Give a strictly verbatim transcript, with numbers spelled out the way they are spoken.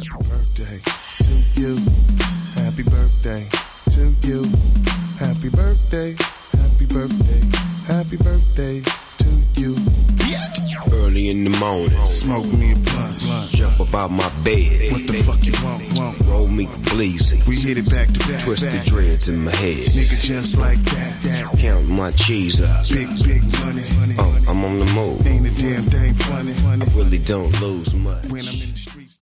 Birthday to you. Happy birthday to you. Happy birthday. Happy birthday. Happy birthday to you. Early in the morning, smoke me a blunt. Jump about my bed. What the fuck you want? want? Roll me a bleezy. We hit it back to back. Twist back. the dreads in my head. Nigga, just like that. that. Count my cheese up. Big, big money. Oh, I'm on the move. Ain't a damn thing funny. I really don't lose much. When I'm in the